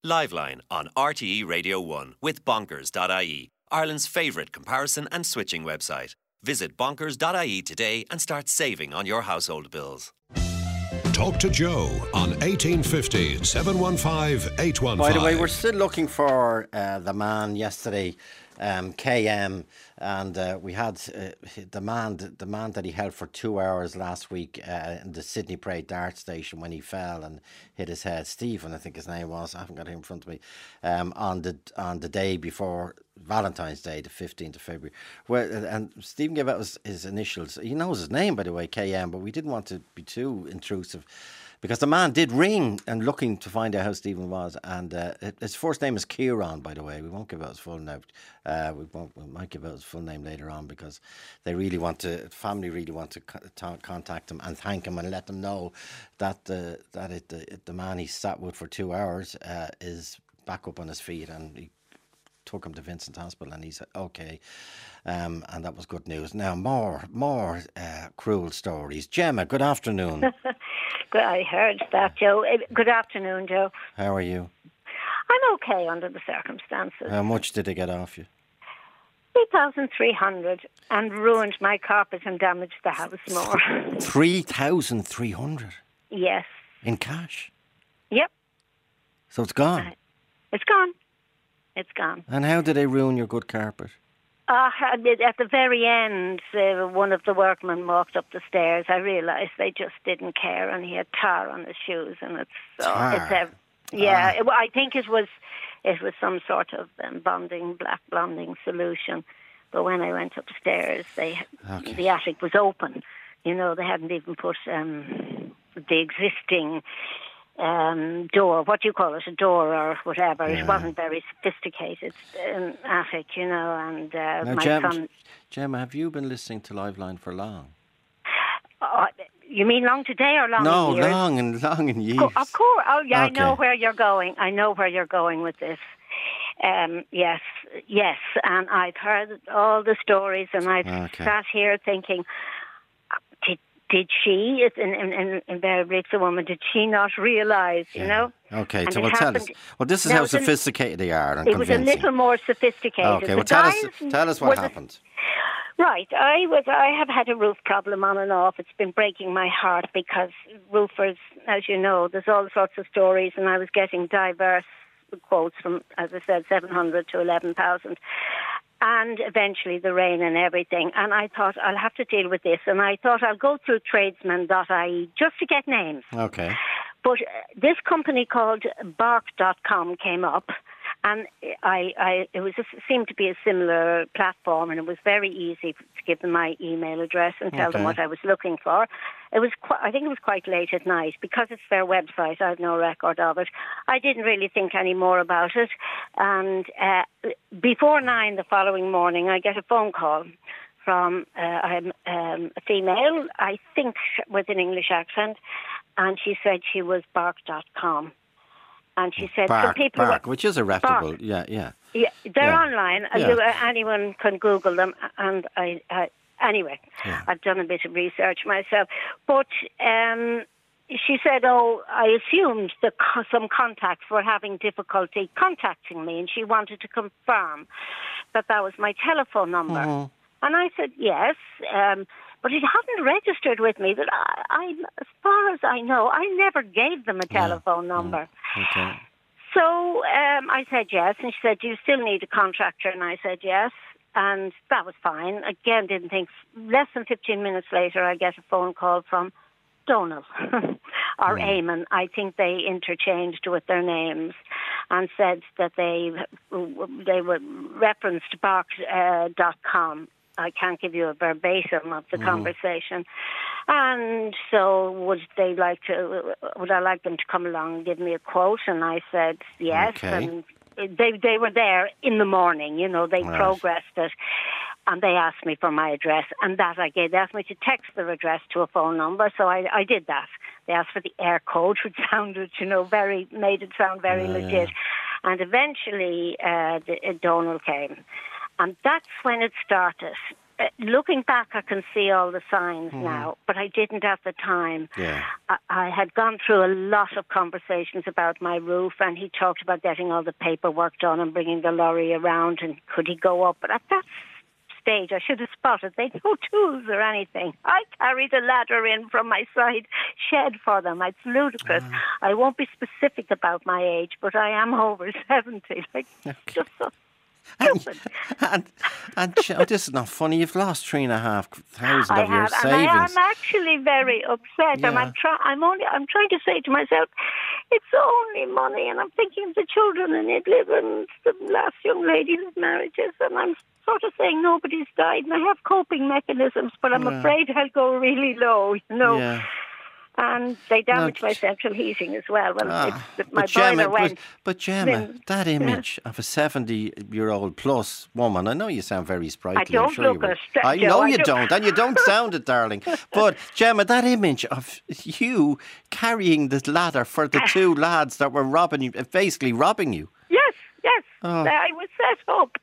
Liveline on RTE Radio 1 with Bonkers.ie, Ireland's favourite comparison and switching website. Visit Bonkers.ie today and start saving on your household bills. Talk to Joe on 1850 715 815. By the way, we're still looking for the man yesterday, KM, and we had the man that he held for 2 hours last week in the Sydney Parade Dart Station when he fell and hit his head. Stephen, I think his name was. I haven't got him in front of me. On the day before Valentine's Day, the 15th of February. And Stephen gave out his initials. He knows his name, by the way, KM, but we didn't want to be too intrusive because the man did ring and looking to find out how Stephen was. And his first name is Kieran, by the way. We won't give out his full name. We might give out his full name later on because they really want to, family really want to contact him and thank him and let them know that the man he sat with for 2 hours is back up on his feet, and he took him to Vincent Hospital and he said okay, and that was good news. Now more cruel stories. Gemma, good afternoon. I heard that, Joe. Good afternoon, Joe. How are you? I'm okay under the circumstances. How much did they get off you? 3,300 and ruined my carpet and damaged the house more. 3,300? Yes. In cash? Yep. So it's gone? It's gone. It's gone. And how did they ruin your good carpet? At the very end, one of the workmen walked up the stairs. I realised they just didn't care, and he had tar on his shoes, and I think it was some sort of black bonding solution. But when I went upstairs, the attic was open. You know, they hadn't even put the existing door, what do you call it, a door or whatever. Yeah. It wasn't very sophisticated attic, you know, and my son... Gemma, have you been listening to Liveline for long? You mean long today or long in years? No, long in years. Of course. Oh, yeah, okay. I know where you're going. I know where you're going with this. Yes, and I've heard all the stories, and I've sat here thinking... Did she, invariably it's a woman, did she not realise, you know? Okay, so tell us. Well, this is how sophisticated they are and convincing. It was a little more sophisticated. Okay, well tell us what happened. Right, I have had a roof problem on and off. It's been breaking my heart because roofers, as you know, there's all sorts of stories, and I was getting diverse quotes from, as I said, 700 to 11,000. And eventually the rain and everything. And I thought, I'll have to deal with this. And I thought I'll go through tradesman.ie just to get names. Okay. But this company called Bark.com came up. And it seemed to be a similar platform, and it was very easy to give them my email address and tell them what I was looking for. I think it was quite late at night. Because it's their website, I had no record of it. I didn't really think any more about it. And before 9 the following morning, I get a phone call from a female, I think with an English accent, and she said she was Bark.com. And she said, Bark, which is a reputable, yeah. Yeah, they're online. Anyone can Google them. And anyway, I've done a bit of research myself. But she said, I assumed that some contacts were having difficulty contacting me, and she wanted to confirm that was my telephone number. Mm-hmm. And I said, yes, but it hadn't registered with me that as far as I know, I never gave them a telephone number. Okay. So I said yes, and she said, do you still need a contractor? And I said yes, and that was fine. Again, didn't think. Less than 15 minutes later, I get a phone call from Donald or Eamon. I think they interchanged with their names and said that they were referenced Bark.com. I can't give you a verbatim of the conversation. And so would I like them to come along and give me a quote? And I said yes. Okay. And they were there in the morning, you know, they progressed it. And they asked me for my address, and that I gave. They asked me to text their address to a phone number, so I did that. They asked for the air code, which sounded, you know, made it sound very legit. Yeah. And eventually Donald came. And that's when it started. looking back, I can see all the signs now, but I didn't at the time. Yeah. I had gone through a lot of conversations about my roof, and he talked about getting all the paperwork done and bringing the lorry around, and could he go up? But at that stage, I should have spotted they'd no tools or anything. I carried a ladder in from my side shed for them. It's ludicrous. I won't be specific about my age, but I am over 70. Just so stupid. And this is not funny. You've lost 3,500 of your savings. And I am actually very upset. Yeah. And I'm trying to say to myself, it's only money. And I'm thinking of the children in Idlib and the last young lady's marriages. And I'm sort of saying nobody's died. And I have coping mechanisms, but I'm afraid I'll go really low, Yeah. And they damaged my central heating as well. Well, my Gemma, boiler went. But Gemma, that image of a 70-year-old plus woman, I know you sound very sprightly. I don't look it. I know you don't, and you don't sound it, darling. But Gemma, that image of you carrying the ladder for the two lads that were robbing you, basically robbing you. Yes. Oh. I was set up.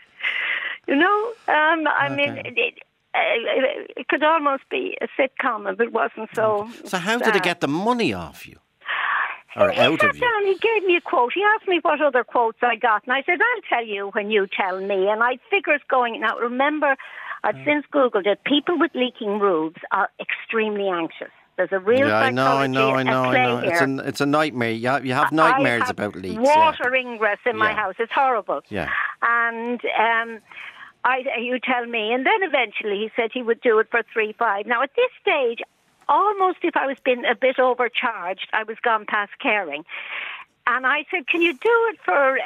I mean, it could almost be a sitcom if it wasn't so. So how did he get the money off you? Or out of you? He gave me a quote. He asked me what other quotes I got, and I said, I'll tell you when you tell me. And I had figures going. Now, remember, I've since Googled it. People with leaking roofs are extremely anxious. There's a real psychology at play here. It's a nightmare. You have nightmares about leaks. Water ingress in my house. It's horrible. Yeah. And you tell me. And then eventually he said he would do it for 3,500. Now, at this stage, almost if I was being a bit overcharged, I was gone past caring. And I said, can you do it for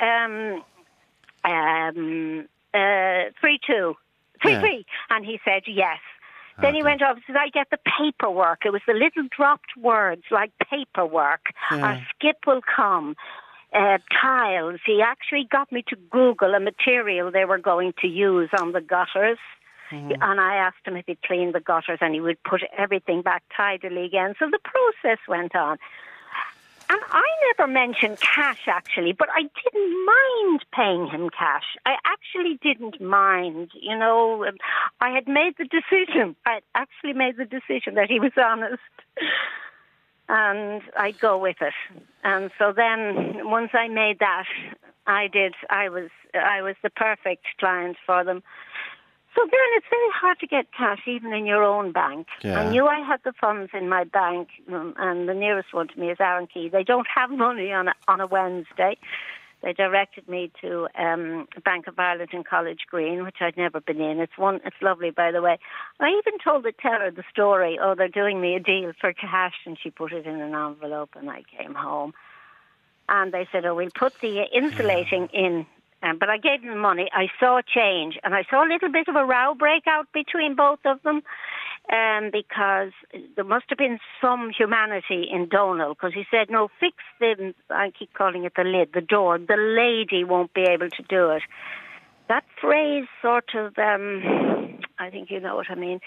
3,200? 3,300. And he said, yes. Then he went off and said, I get the paperwork. It was the little dropped words like paperwork. Our skip will come. Tiles. He actually got me to Google a material they were going to use on the gutters. And I asked him if he'd clean the gutters, and he would put everything back tidily again. So the process went on. And I never mentioned cash, actually, but I didn't mind paying him cash. I actually didn't mind. I had made the decision. I had actually made the decision that he was honest. And I'd go with it. And so then, once I made that, I was the perfect client for them. So then it's very hard to get cash, even in your own bank. Yeah. I knew I had the funds in my bank, and the nearest one to me is Arrankey. They don't have money on a Wednesday. They directed me to Bank of Ireland in College Green, which I'd never been in. It's lovely, by the way. I even told the teller the story. Oh, they're doing me a deal for cash, and she put it in an envelope, and I came home. And they said, we'll put the insulating in. But I gave them money. I saw a change, and I saw a little bit of a row break out between both of them, because there must have been some humanity in Donald, because he said, no, fix the, I keep calling it the lid, the door. The lady won't be able to do it. That phrase sort of, I think you know what I mean,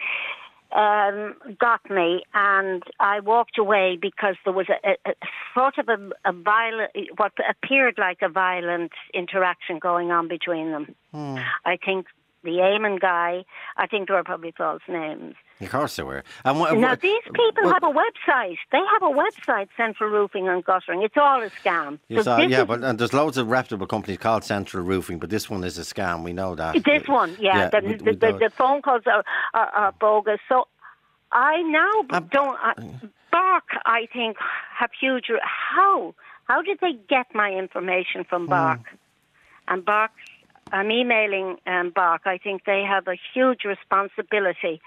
got me, and I walked away because there was a sort of a violent, what appeared like a violent interaction going on between them. I think the Eamon guy, I think there were probably false names. Of course there were. Now, these people have a website. They have a website, Central Roofing and Guttering. It's all a scam. But there's loads of reputable companies called Central Roofing, but this one is a scam. We know that. This one, the phone calls are bogus. So I now don't... Bark, I think, have huge... How did they get my information from Bark? And Bark... I'm emailing Bark. I think they have a huge responsibility.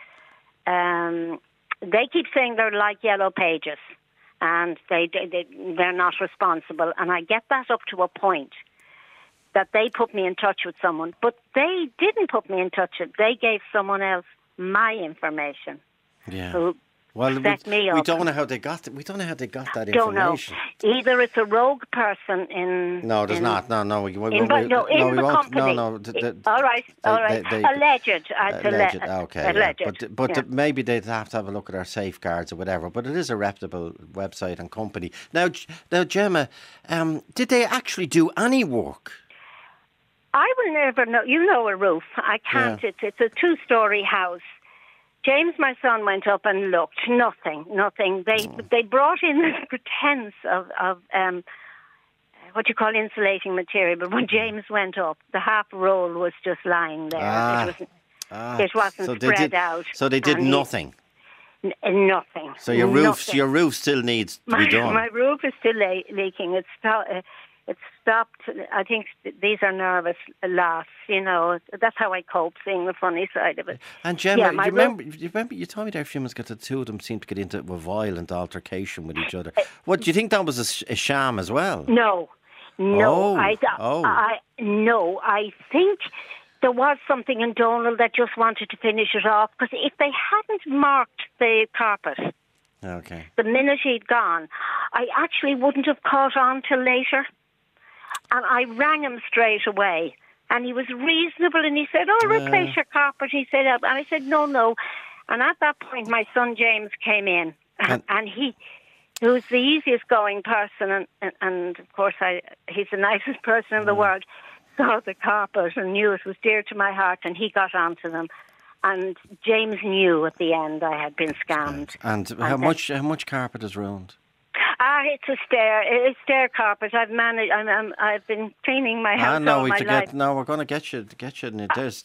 They keep saying they're like Yellow Pages, and they're not responsible. And I get that up to a point that they put me in touch with someone, but they didn't put me in touch with. They gave someone else my information. Yeah. Who set me up. We don't know how they got. We don't know how they got that don't information. Know. Either it's a rogue person in. No, there's not. No. In the company. No. All right. Alleged. Alleged. Okay. Alleged. But maybe they'd have to have a look at our safeguards or whatever. But it is a reputable website and company. Now, Gemma, did they actually do any work? I will never know. You know a roof. I can't. Yeah. It's a 2-story house. James, my son, went up and looked. Nothing. They brought in this pretense of what you call insulating material. But when James went up, the half roll was just lying there. It wasn't spread out. So they did nothing. Nothing. So your roof still needs to be done. My roof is still leaking. It's stopped. I think these are nervous laughs. You know, that's how I cope, seeing the funny side of it. And Gemma, you remember you told me there a few months ago that the two of them seemed to get into a violent altercation with each other. What do you think that was a sham as well? No. I think there was something in Donald that just wanted to finish it off, because if they hadn't marked the carpet, the minute he'd gone, I actually wouldn't have caught on till later. And I rang him straight away, and he was reasonable, and he said, "Oh, replace your carpet." He said, and I said, "No." And at that point, my son James came in, and he was the easiest going person, and of course, he's the nicest person in the world. Saw the carpet and knew it was dear to my heart, and he got onto them. And James knew at the end I had been scammed. And how much carpet is ruined? It's a stair carpet. I've managed. I've been cleaning my house all my life. No, we're going to get you. There's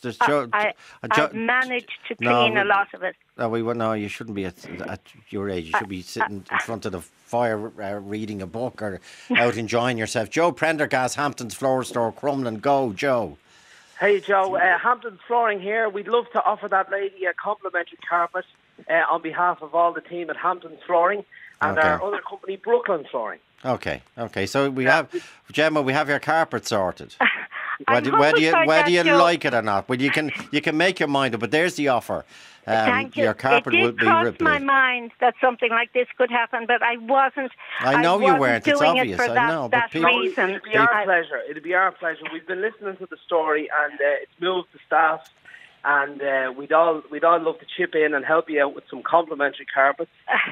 I've managed to clean a lot of it. No, you shouldn't be at your age. You should be sitting in front of the fire reading a book or out enjoying yourself. Joe Prendergast, Hampton's Floor Store, Crumlin. Go, Joe. Hey, Joe. Hampton's Flooring here. We'd love to offer that lady a complimentary carpet on behalf of all the team at Hampton's Flooring and our other company, Brooklyn Flooring. Okay. So we have, Gemma, we have your carpet sorted. Whether you like it or not, well, you can make your mind up. But there's the offer. Thank you. Your carpet will be. It did cross my mind that something like this could happen, but I wasn't. I know you weren't. It's obvious. I know, but that reason. It'd be our pleasure. It'd be our pleasure. We've been listening to the story, and it's moved the staff. And we'd all love to chip in and help you out with some complimentary carpets.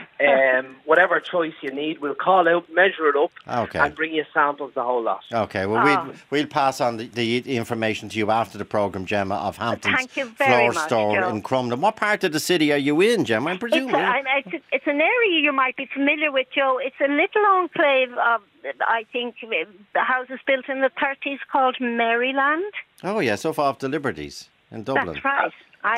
Whatever choice you need, we'll call out, measure it up, and bring you samples, the whole lot. Okay, well, we'll pass on the information to you after the programme, Gemma, of Hampton's Floor Store in Crumlin. What part of the city are you in, Gemma? I'm presuming. It's an area you might be familiar with, Joe. It's a little enclave of, I think, the houses built in the 30s called Maryland. Oh, yes, off the Liberties in Dublin. That's right.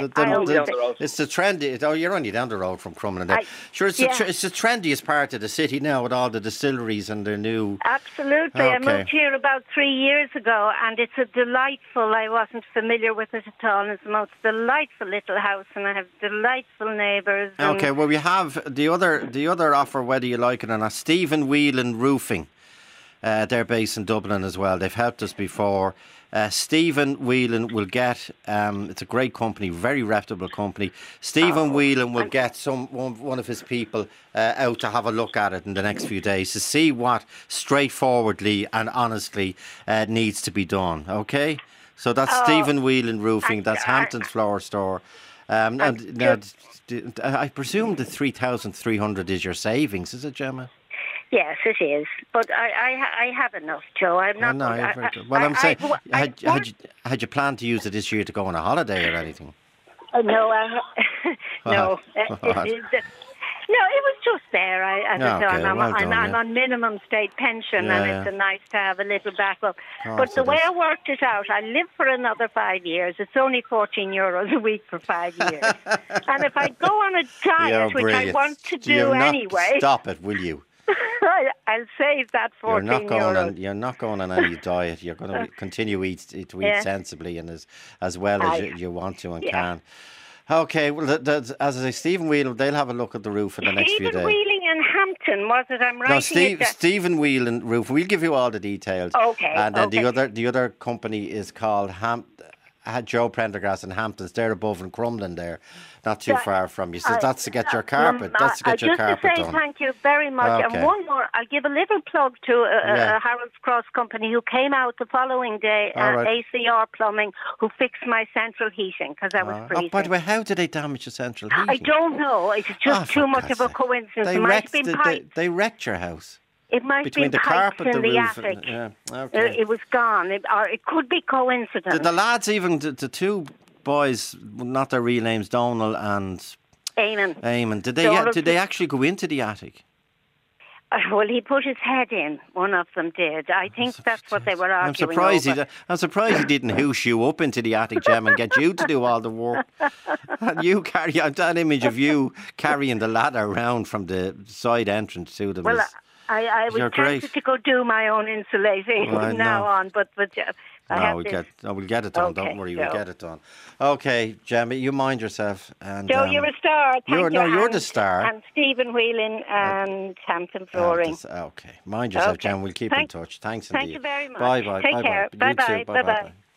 It's the trendy. Oh, you're only down the road from Crumlin. It's the trendiest part of the city now, with all the distilleries and their new. Absolutely, I moved here about 3 years ago, and it's a delightful. I wasn't familiar with it at all. It's the most delightful little house, and I have delightful neighbours. Okay, well, we have the other offer, whether you like it or not. Stephen Whelan Roofing. They're based in Dublin as well. They've helped us before. Stephen Whelan will get, it's a great company, very reputable company. Stephen Whelan will get one of his people out to have a look at it in the next few days to see what straightforwardly and honestly needs to be done. Okay? So that's Stephen Whelan Roofing. That's Hampton's Floor Store. And now, I presume the 3,300 is your savings, is it, Gemma? Yes, it is. But I have enough, Joe. I'm not. I'm saying, had you planned to use it this year to go on a holiday or anything? No, no. No, it was just there. I'm on minimum state pension, and it's nice to have a little backup. But the way I worked it out, I live for another 5 years. It's only €14 a week for 5 years. And if I go on a diet, which I want to do anyway... Stop it, will you? I'll save that €14. You're not going on any diet. You're going to continue to eat sensibly and as well as you want to and can. Okay, well, as I say, Stephen Whelan, they'll have a look at the roof in the next few days. Stephen Whelan and Hampton, was it? I'm writing No, Stephen Whelan Roof. We'll give you all the details. Okay. And then the other company is called Joe Prendergast and Hamptons. They're above in Crumlin there, not too far from you. So that's to get your carpet. That's to get your carpet done. Just to say thank you very much. Okay. And one more, I'll give a little plug to a Harold's Cross company who came out the following day, ACR Plumbing, who fixed my central heating because I was freezing. Oh, by the way, how did they damage the central heating? I don't know. It's just too much of a coincidence. They wrecked your house. It might between be the pipes carpet, in the the roof. attic. Yeah, okay. It was gone, or it could be coincidence. The lads, even the two boys, not their real names, Donal and Eamon. Did they actually go into the attic? Well, he put his head in. One of them did. I think that's what they were arguing over. I'm surprised he didn't hoosh you up into the attic, Gem, and get you to do all the work. And you carry that image of you carrying the ladder around from the side entrance to them. Well, I was tempted to go do my own insulating from now on, but we'll get it done. Okay, don't worry, Joe. we'll get it done. Okay, Gemma, you mind yourself. And, Joe, you're a star. You're the star. And Stephen Whelan and Hampton Flooring. Okay, mind yourself, Gemma. We'll keep in touch. Thanks indeed. Thank you very much. Bye. Take care. Bye-bye. Bye-bye.